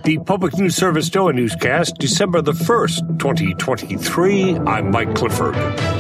The Public News Service NOAA newscast, December the 1st, 2023. I'm Mike Clifford.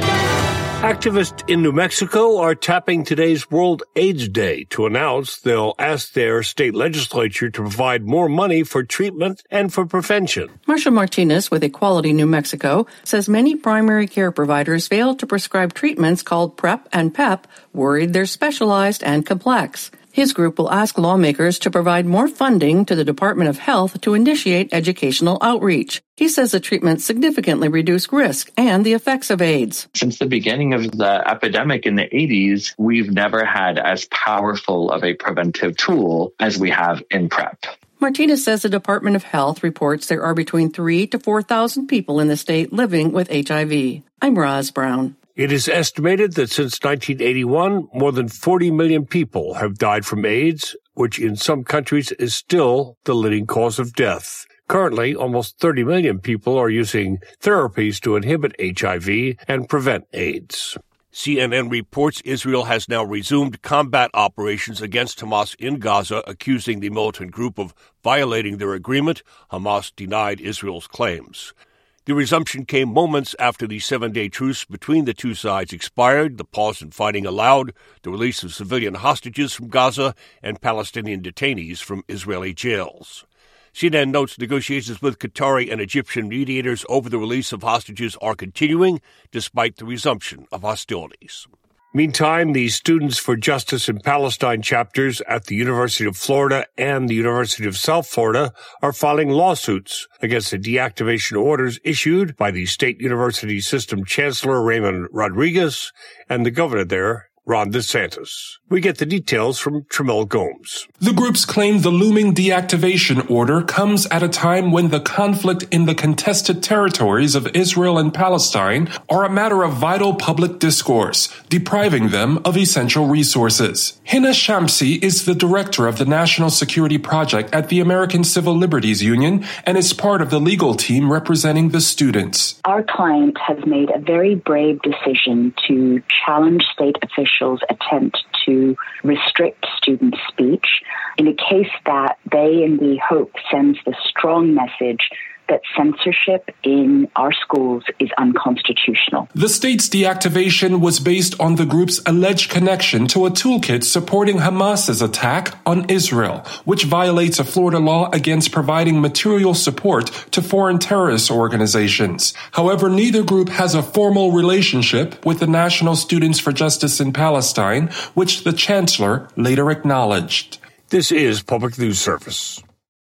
Activists in New Mexico are tapping today's World AIDS Day to announce they'll ask their state legislature to provide more money for treatment and for prevention. Marcia Martinez with Equality New Mexico says many primary care providers fail to prescribe treatments called PrEP and PEP, worried they're specialized and complex. His group will ask lawmakers to provide more funding to the Department of Health to initiate educational outreach. He says the treatments significantly reduce risk and the effects of AIDS. Since the beginning of the epidemic in the 80s, we've never had as powerful of a preventive tool as we have in PrEP. Martinez says the Department of Health reports there are between 3,000 to 4,000 people in the state living with HIV. I'm Roz Brown. It is estimated that since 1981, more than 40 million people have died from AIDS, which in some countries is still the leading cause of death. Currently, almost 30 million people are using therapies to inhibit HIV and prevent AIDS. CNN reports Israel has now resumed combat operations against Hamas in Gaza, accusing the militant group of violating their agreement. Hamas denied Israel's claims. The resumption came moments after the 7-day truce between the two sides expired. The pause in fighting allowed the release of civilian hostages from Gaza and Palestinian detainees from Israeli jails. CNN notes negotiations with Qatari and Egyptian mediators over the release of hostages are continuing despite the resumption of hostilities. Meantime, the Students for Justice in Palestine chapters at the University of Florida and the University of South Florida are filing lawsuits against the deactivation orders issued by the State University System Chancellor Raymond Rodriguez and the governor there, Ron DeSantis. We get the details from Tramel Gomes. The groups claim the looming deactivation order comes at a time when the conflict in the contested territories of Israel and Palestine are a matter of vital public discourse, depriving them of essential resources. Hina Shamsi is the director of the National Security Project at the American Civil Liberties Union and is part of the legal team representing the students. Our client has made a very brave decision to challenge state officials' attempt to restrict student speech in a case that they, in the hope, sends the strong message that censorship in our schools is unconstitutional. The state's deactivation was based on the group's alleged connection to a toolkit supporting Hamas's attack on Israel, which violates a Florida law against providing material support to foreign terrorist organizations. However, neither group has a formal relationship with the National Students for Justice in Palestine, which the chancellor later acknowledged. This is Public News Service.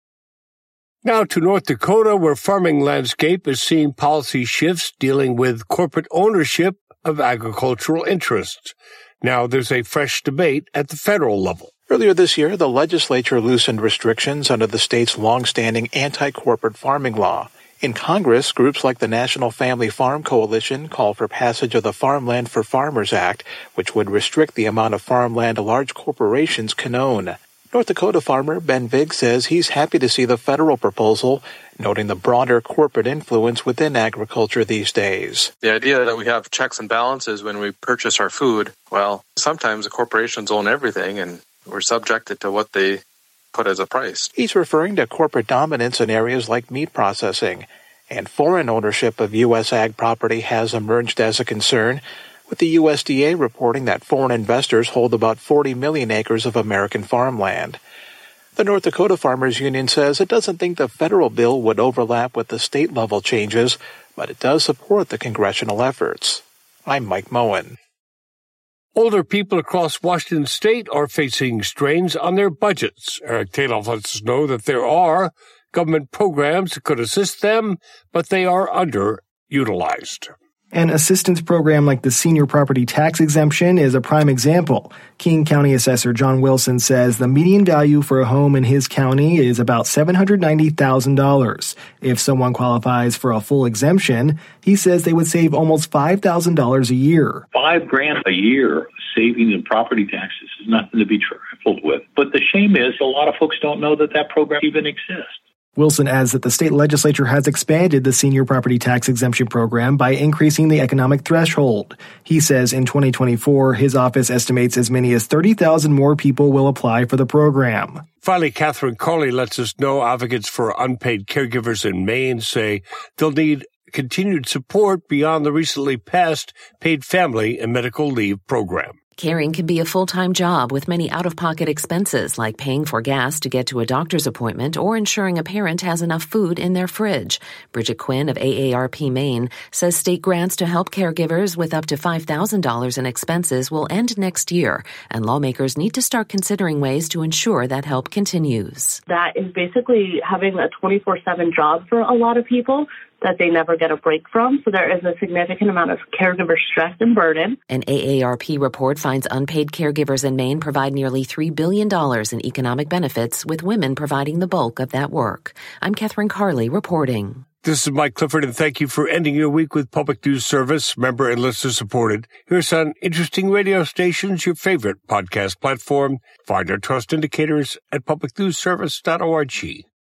Now to North Dakota, where farming landscape is seeing policy shifts dealing with corporate ownership of agricultural interests. Now there's a fresh debate at the federal level. Earlier this year, the legislature loosened restrictions under the state's long-standing anti-corporate farming law. In Congress, groups like the National Family Farm Coalition call for passage of the Farmland for Farmers Act, which would restrict the amount of farmland large corporations can own. North Dakota farmer Ben Vig says he's happy to see the federal proposal, noting the broader corporate influence within agriculture these days. The idea that we have checks and balances when we purchase our food, well, sometimes the corporations own everything and we're subjected to what they put as a price. He's referring to corporate dominance in areas like meat processing, and foreign ownership of U.S. ag property has emerged as a concern, with the USDA reporting that foreign investors hold about 40 million acres of American farmland. The North Dakota Farmers Union says it doesn't think the federal bill would overlap with the state-level changes, but it does support the congressional efforts. I'm Mike Moen. Older people across Washington state are facing strains on their budgets. Eric Taloff lets us know that there are government programs that could assist them, but they are underutilized. An assistance program like the Senior Property Tax Exemption is a prime example. King County Assessor John Wilson says the median value for a home in his county is about $790,000. If someone qualifies for a full exemption, he says they would save almost $5,000 a year. $5,000 a year saving in property taxes is nothing to be trifled with. But the shame is a lot of folks don't know that that program even exists. Wilson adds that the state legislature has expanded the senior property tax exemption program by increasing the economic threshold. He says in 2024, his office estimates as many as 30,000 more people will apply for the program. Finally, Catherine Carley lets us know advocates for unpaid caregivers in Maine say they'll need continued support beyond the recently passed paid family and medical leave program. Caring can be a full-time job with many out-of-pocket expenses like paying for gas to get to a doctor's appointment or ensuring a parent has enough food in their fridge. Bridget Quinn of AARP Maine says state grants to help caregivers with up to $5,000 in expenses will end next year, and lawmakers need to start considering ways to ensure that help continues. That is basically having a 24/7 job for a lot of people that they never get a break from. So there is a significant amount of caregiver stress and burden. An AARP report finds unpaid caregivers in Maine provide nearly $3 billion in economic benefits, with women providing the bulk of that work. I'm Catherine Carley reporting. This is Mike Clifford, and thank you for ending your week with Public News Service, member and listener supported. Here's on Interesting Radio Stations, your favorite podcast platform. Find our trust indicators at publicnewsservice.org.